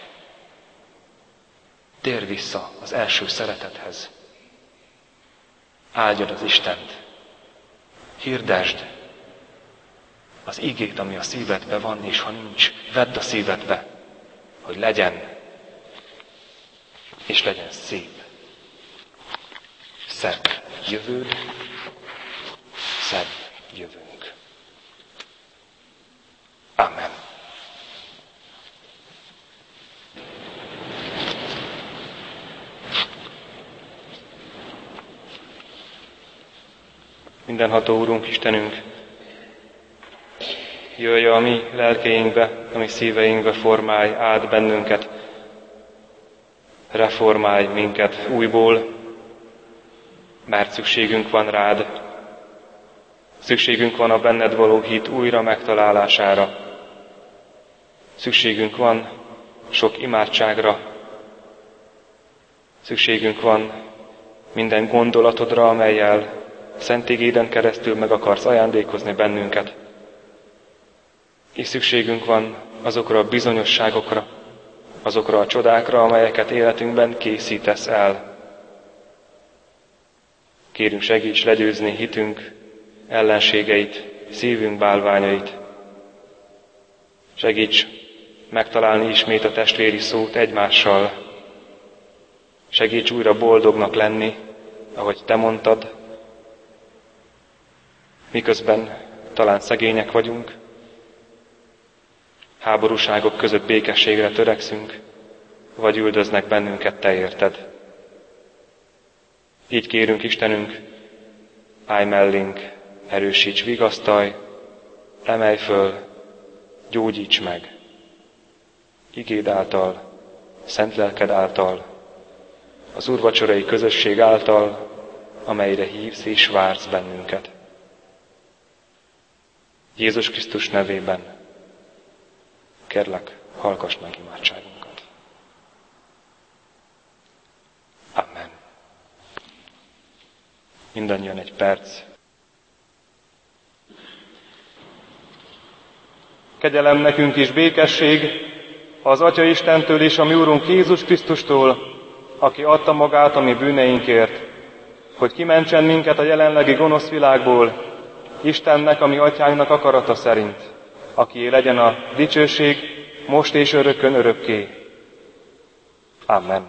Térj vissza az első szeretethez. Áldjad az Istent. Hirdesd az igét, ami a szívedbe van, és ha nincs, vedd a szívedbe, hogy legyen, és legyen szép. Szebb jövőd, szebb jövőnk. Amen. Mindenható Úrunk, Istenünk, jöjj a mi lelkeinkbe, a mi szíveinkbe, formálj át bennünket, reformálj minket újból, mert szükségünk van rád, szükségünk van a benned való hit újra megtalálására, szükségünk van sok imádságra, szükségünk van minden gondolatodra, amellyel Szent igéden keresztül meg akarsz ajándékozni bennünket. És szükségünk van azokra a bizonyosságokra, azokra a csodákra, amelyeket életünkben készítesz el. Kérünk, segíts legyőzni hitünk ellenségeit, szívünk bálványait. Segíts megtalálni ismét a testvéri szót egymással. Segíts újra boldognak lenni, ahogy te mondtad, miközben talán szegények vagyunk, háborúságok között békességre törekszünk, vagy üldöznek bennünket, te érted. Így kérünk, Istenünk, állj mellénk, erősíts, vigasztalj, emelj föl, gyógyíts meg. Igéd által, szent lelked által, az úrvacsorai közösség által, amelyre hívsz és vársz bennünket. Jézus Krisztus nevében kérlek, hallgass meg imádságunkat. Amen. Mindannyian egy perc. Kegyelem nekünk is békesség az Atya Istentől és a mi Úrunk Jézus Krisztustól, aki adta magát a mi bűneinkért, hogy kimentsen minket a jelenlegi gonosz világból, Istennek, a mi Atyánknak akarata szerint, akié legyen a dicsőség, most és örökkön örökké. Amen.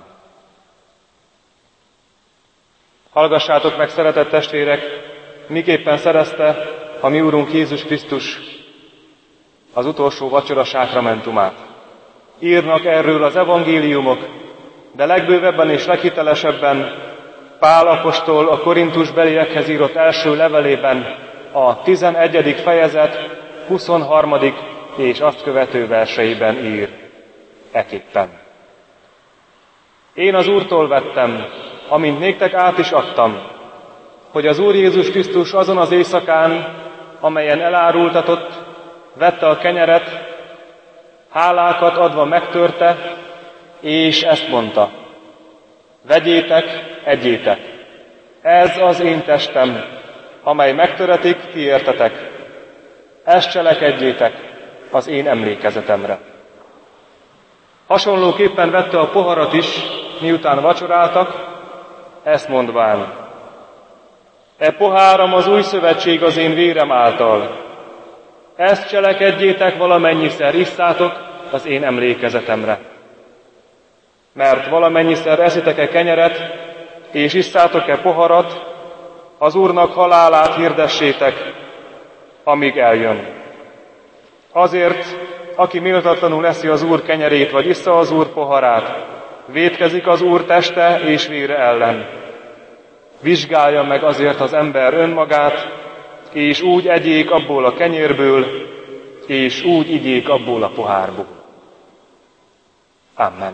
Hallgassátok meg, szeretett testvérek, miképpen szerezte a mi Úrunk Jézus Krisztus az utolsó vacsora sákramentumát. Írnak erről az evangéliumok, de legbővebben és leghitelesebben Pál apostol a Korintusbeliekhez írott első levelében, a tizenegyedik fejezet huszonharmadik és azt követő verseiben ír eképpen. Én az Úrtól vettem, amint néktek át is adtam, hogy az Úr Jézus Krisztus azon az éjszakán, amelyen elárultatott, vette a kenyeret, hálákat adva megtörte, és ezt mondta: vegyétek, egyétek, ez az én testem, amely megtöretik ti értetek. Ezt cselekedjétek az én emlékezetemre. Hasonlóképpen vette a poharat is, miután vacsoráltak, ezt mondván: e poháram az új szövetség az én vérem által. Ezt cselekedjétek valamennyiszer isszátok az én emlékezetemre. Mert valamennyiszer eszitek-e kenyeret, és isszátok-e poharat, az Úrnak halálát hirdessétek, amíg eljön. Azért, aki méltatlanul eszi az Úr kenyerét, vagy issza az Úr poharát, vétkezik az Úr teste és vére ellen. Vizsgálja meg azért az ember önmagát, és úgy egyék abból a kenyérből, és úgy igyék abból a pohárból. Amen.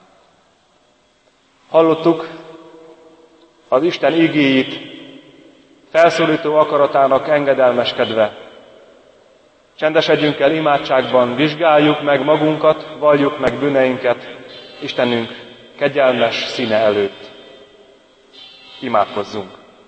Hallottuk az Isten igéjét, felszólító akaratának engedelmeskedve. Csendesedjünk el imádságban, vizsgáljuk meg magunkat, valljuk meg bűneinket Istenünk kegyelmes színe előtt. Imádkozzunk.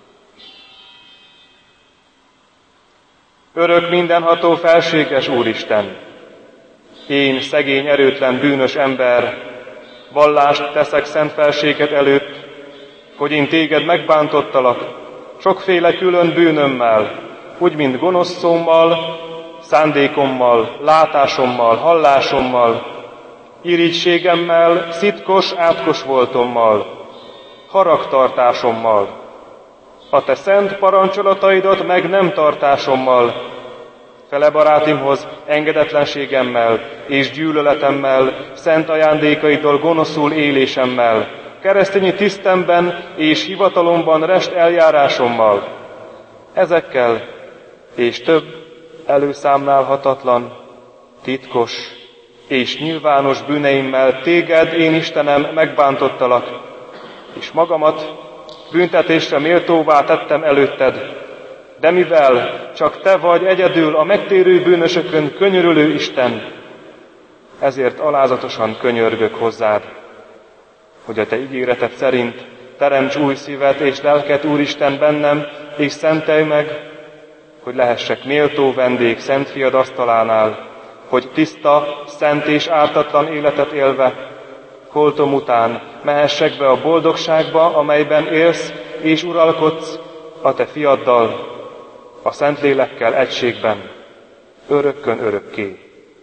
Örök mindenható felséges Úristen, én szegény, erőtlen, bűnös ember, vallást teszek szent felséged előtt, hogy én téged megbántottalak, sokféle külön bűnömmel, úgy, mint gonosz szómmal, szándékommal, látásommal, hallásommal, irigységemmel, szitkos, átkos voltommal, haragtartásommal, a te szent parancsolataidat meg nem tartásommal, fele barátimhoz engedetlenségemmel és gyűlöletemmel, szent ajándékaiddal gonoszul élésemmel, keresztényi tisztemben és hivatalomban rest eljárásommal. Ezekkel és több előszámlálhatatlan, titkos és nyilvános bűneimmel téged, én Istenem, megbántottalak, és magamat büntetésre méltóvá tettem előtted, de mivel csak te vagy egyedül a megtérő bűnösökön könyörülő Isten, ezért alázatosan könyörgök hozzád, hogy a te ígéreted szerint teremts új szívet és lelket, Úristen, bennem, és szentelj meg, hogy lehessek méltó vendég Szent Fiad asztalánál, hogy tiszta, szent és ártatlan életet élve, holtom után mehessek be a boldogságba, amelyben élsz és uralkodsz a te fiaddal, a Szentlélekkel egységben, örökkön örökké.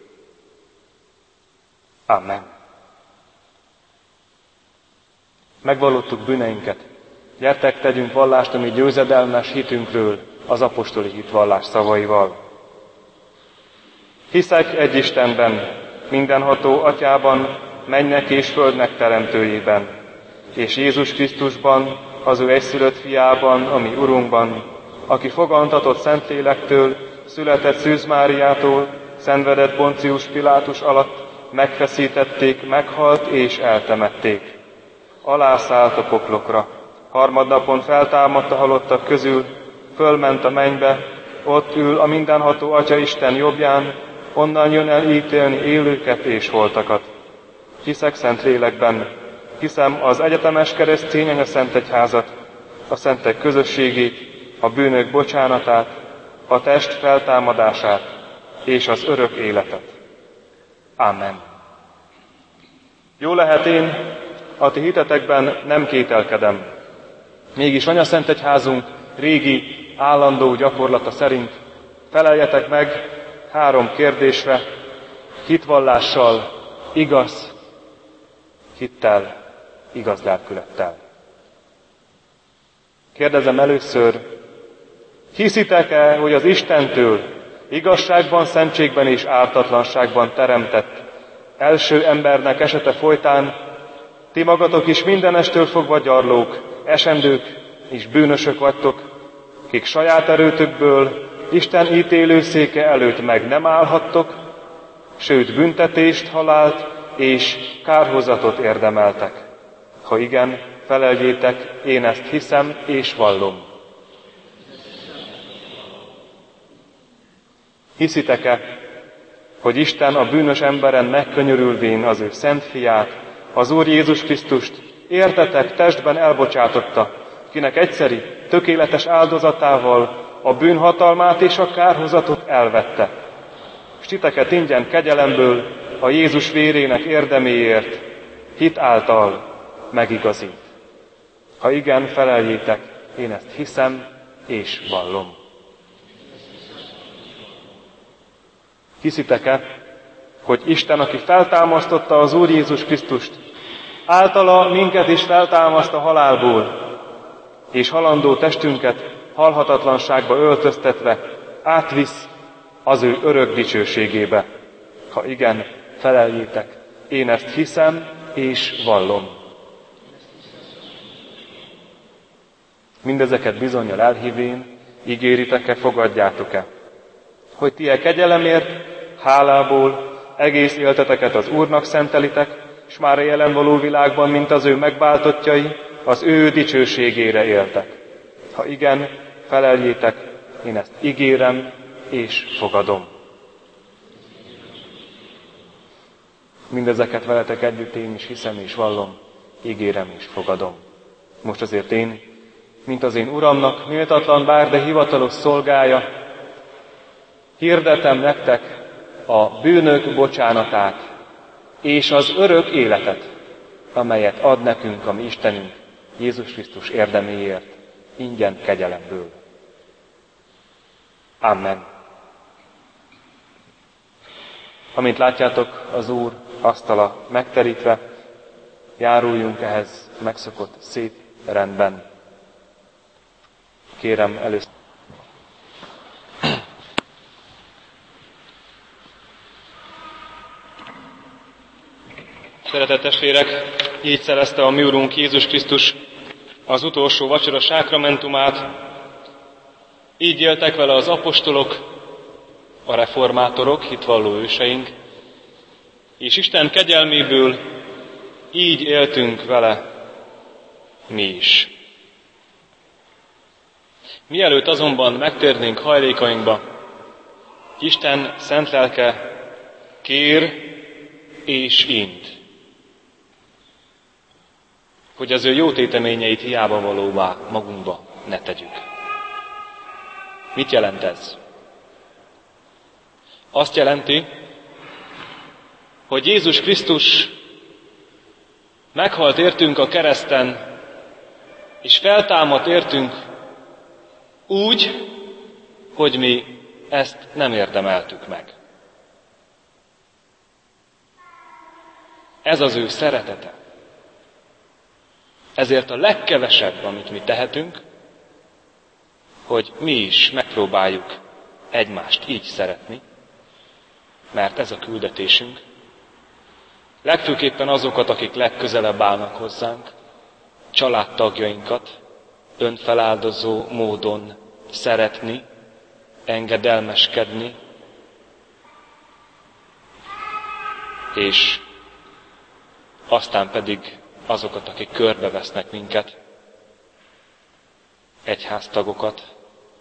Amen. Megvallottuk bűneinket. Gyertek, tegyünk vallást a mi győzedelmes hitünkről az apostoli hitvallás szavaival. Hiszek egy Istenben, mindenható Atyában, mennek és földnek teremtőjében, és Jézus Krisztusban, az ő egyszülött fiában, a mi Urunkban, aki fogantatott Szentlélektől, született Szűz Máriától, szenvedett Poncius Pilátus alatt, megfeszítették, meghalt és eltemették. Alászállt a poklokra, harmadnapon feltámadt a halottak közül, fölment a mennybe, ott ül a mindenható Atya Isten jobbján, onnan jön el ítélni élőket és holtakat. Hiszek Szentlélekben, hiszem az egyetemes keresztény anyaszentegyházat, a szentek közösségét, a bűnök bocsánatát, a test feltámadását és az örök életet. Amen. Jó lehet, én a ti hitetekben nem kételkedem. Mégis anyaszentegyházunk régi, állandó gyakorlata szerint feleljetek meg három kérdésre, hitvallással, igaz hittel, igaz lelkülettel. Kérdezem először, hiszitek-e, hogy az Istentől igazságban, szentségben és ártatlanságban teremtett első embernek esete folytán ti magatok is mindenestől fogva gyarlók, esendők és bűnösök vagytok, kik saját erőtökből Isten ítélőszéke előtt meg nem állhattok, sőt büntetést, halált és kárhozatot érdemeltek. Ha igen, feleljétek, én ezt hiszem és vallom. Hiszitek-e, hogy Isten a bűnös emberen megkönyörülvén az ő szent fiát, az Úr Jézus Krisztust értetek testben elbocsátotta, kinek egyszeri, tökéletes áldozatával a bűnhatalmát és a kárhozatot elvette. S titeket ingyen kegyelemből a Jézus vérének érdeméért hit által megigazít. Ha igen, feleljétek, én ezt hiszem és vallom. Hiszitek-e, hogy Isten, aki feltámasztotta az Úr Jézus Krisztust, általa minket is feltámaszt a halálból, és halandó testünket halhatatlanságba öltöztetve átvisz az ő örök dicsőségébe? Ha igen, feleljétek, én ezt hiszem és vallom. Mindezeket bizonnyal elhívén, ígéritek-e, fogadjátok-e, hogy ti e kegyelemért, hálából egész életeteket az Úrnak szentelitek, s már a jelen való világban, mint az ő megváltottjai, az ő dicsőségére éltek. Ha igen, feleljétek, én ezt ígérem és fogadom. Mindezeket veletek együtt én is hiszem és vallom, ígérem és fogadom. Most azért én, mint az én Uramnak méltatlan bár, de hivatalos szolgája, hirdetem nektek a bűnök bocsánatát és az örök életet, amelyet ad nekünk a mi Istenünk Jézus Krisztus érdeméért, ingyen kegyelemből. Amen. Amint látjátok, az Úr asztala megterítve, járuljunk ehhez megszokott szép rendben. Kérem először. Szeretett testvérek, így szerezte a mi Urunk Jézus Krisztus az utolsó vacsora sákramentumát, így éltek vele az apostolok, a reformátorok, hitvalló őseink, és Isten kegyelméből így éltünk vele mi is. Mielőtt azonban megtérnénk hajlékainkba, Isten szent lelke kér és int, hogy az ő jó téteményeit hiába valóvá magunkba ne tegyük. Mit jelent ez? Azt jelenti, hogy Jézus Krisztus meghalt értünk a kereszten, és feltámadt értünk úgy, hogy mi ezt nem érdemeltük meg. Ez az ő szeretete. Ezért a legkevesebb, amit mi tehetünk, hogy mi is megpróbáljuk egymást így szeretni, mert ez a küldetésünk. Legfőképpen azokat, akik legközelebb állnak hozzánk, családtagjainkat önfeláldozó módon szeretni, engedelmeskedni, és aztán pedig azokat, akik körbevesznek minket, egyháztagokat,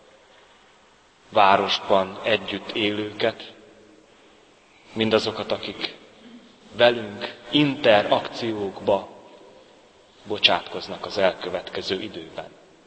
városban együtt élőket, mindazokat, akik velünk interakciókba bocsátkoznak az elkövetkező időben.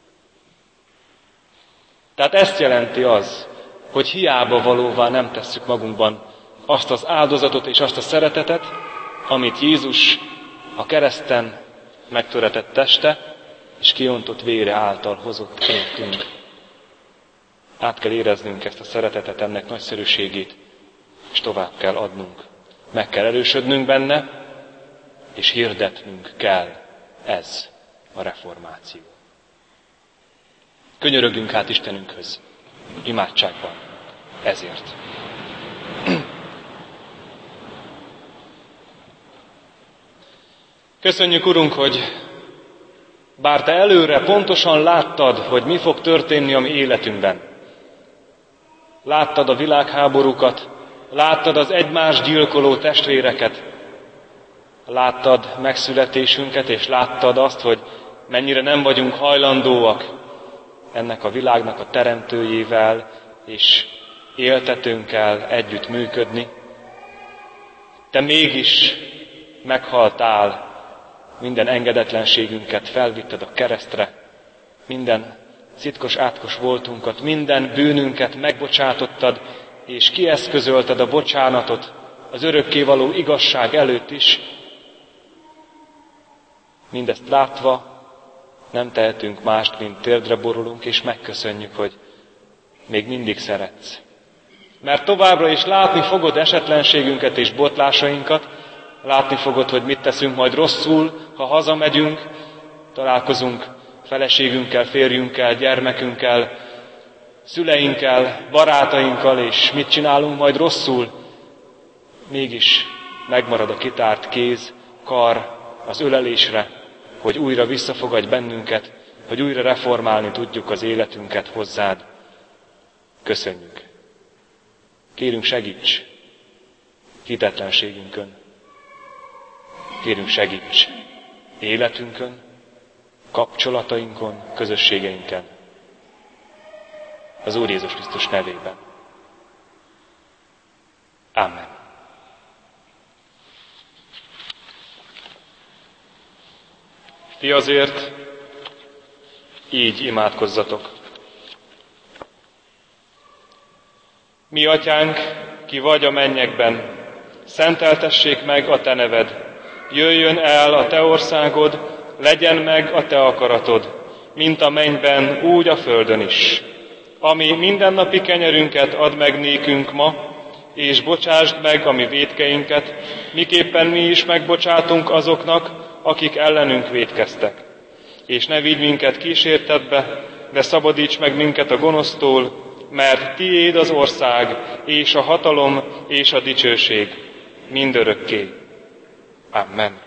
Tehát ezt jelenti az, hogy hiába valóvá nem tesszük magunkban azt az áldozatot és azt a szeretetet, amit Jézus a kereszten megtöretett teste és kiontott vére által hozott értünk. Át kell éreznünk ezt a szeretetet, ennek nagyszerűségét, és tovább kell adnunk. Meg kell erősödnünk benne, és hirdetnünk kell. Ez a reformáció. Könyörögjünk hát Istenünkhöz, imádságban, ezért. Köszönjük, Urunk, hogy bár Te előre pontosan láttad, hogy mi fog történni a mi életünkben. Láttad a világháborúkat, láttad az egymást gyilkoló testvéreket, láttad megszületésünket, és láttad azt, hogy mennyire nem vagyunk hajlandóak ennek a világnak a teremtőjével és éltetőnkkel együtt működni. Te mégis meghaltál, minden engedetlenségünket felvitted a keresztre, minden szitkos átkos voltunkat, minden bűnünket megbocsátottad, és kieszközölted a bocsánatot az örökkévaló igazság előtt is. Mindezt látva nem tehetünk mást, mint térdre borulunk, és megköszönjük, hogy még mindig szeretsz. Mert továbbra is látni fogod esetlenségünket és botlásainkat, látni fogod, hogy mit teszünk majd rosszul, ha hazamegyünk, találkozunk feleségünkkel, férjünkkel, gyermekünkkel, szüleinkkel, barátainkkal, és mit csinálunk majd rosszul. Mégis megmarad a kitárt kéz, kar az ölelésre, hogy újra visszafogadj bennünket, hogy újra reformálni tudjuk az életünket hozzád. Köszönjük. Kérünk, segíts hitetlenségünkön. Kérünk, segíts életünkön, kapcsolatainkon, közösségeinken. Az Úr Jézus Krisztus nevében. Amen. Ti azért így imádkozzatok. Mi, Atyánk, ki vagy a mennyekben, szenteltessék meg a Te neved. Jöjjön el a Te országod, legyen meg a Te akaratod, mint a mennyben, úgy a földön is. Ami mindennapi kenyerünket add meg nékünk ma, és bocsásd meg a mi vétkeinket, miképpen mi is megbocsátunk azoknak, akik ellenünk vétkeztek. És ne vigy minket kísértetbe, de szabadíts meg minket a gonosztól, mert tiéd az ország, és a hatalom, és a dicsőség mindörökké. Amen.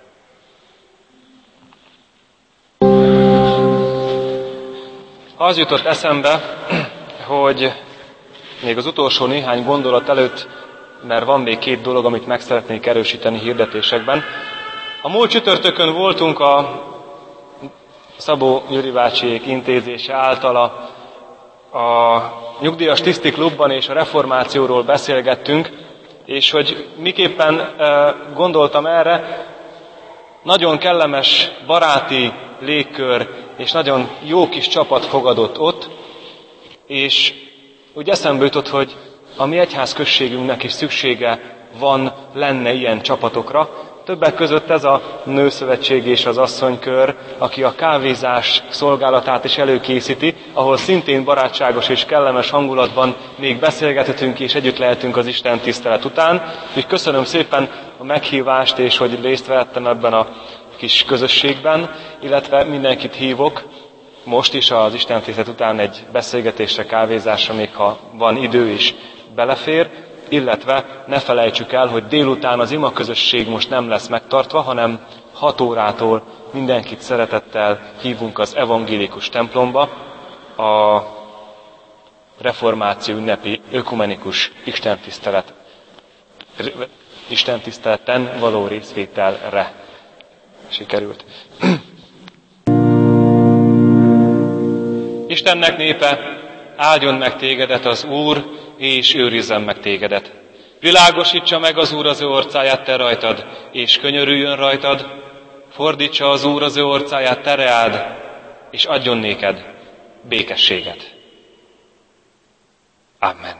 Az jutott eszembe, hogy még az utolsó néhány gondolat előtt, mert van még két dolog, amit meg szeretnék erősíteni hirdetésekben. A múlt csütörtökön voltunk a Szabó Gyuri bácsiék intézése által a, a Nyugdíjas Tiszti Klubban, és a reformációról beszélgettünk, és hogy miképpen e, gondoltam erre, nagyon kellemes, baráti légkör, és nagyon jó kis csapat fogadott ott, és úgy eszembe jutott, hogy a mi egyházközségünknek is szüksége van, lenne ilyen csapatokra. Többek között ez a nőszövetség és az asszonykör, aki a kávézás szolgálatát is előkészíti, ahol szintén barátságos és kellemes hangulatban még beszélgethetünk és együtt lehetünk az Isten tisztelet után. Úgyhogy köszönöm szépen a meghívást, és hogy részt vettem ebben a kis közösségben, illetve mindenkit hívok most is az Isten tisztelet után egy beszélgetésre, kávézásra, még ha van idő is belefér, illetve ne felejtsük el, hogy délután az ima közösség most nem lesz megtartva, hanem hat órától mindenkit szeretettel hívunk az evangélikus templomba a reformáció ünnepi ökumenikus istentisztelet, istentiszteleten való részvételre. Sikerült. Istennek népe, áldjon meg tégedet az Úr, és őrizzen meg tégedet. Világosítsa meg az Úr az ő orcáját te rajtad, és könyörüljön rajtad, fordítsa az Úr az ő orcáját te reád, és adjon néked békességet. Amen.